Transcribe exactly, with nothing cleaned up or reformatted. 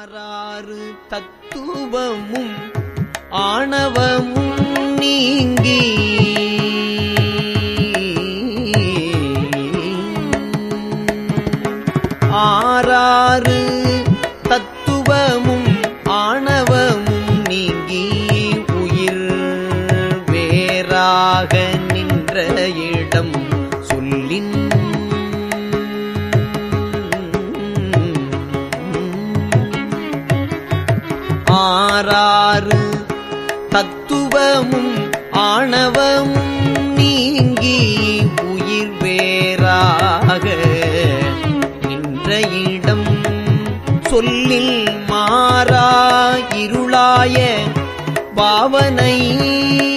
ஆறாறு தத்துவமும் ஆணவமும் நீங்கி ஆறாறு தத்துவமும் ஆணவமும் நீங்கி உயிர் வேறாக நின்ற இடம் சொல்லின் ஆறாறு தத்துவமும் ஆணவமும் நீங்கி உயிர் வேறாக நின்ற இடம் சொல்லில் மாறா இருளாய பாவனை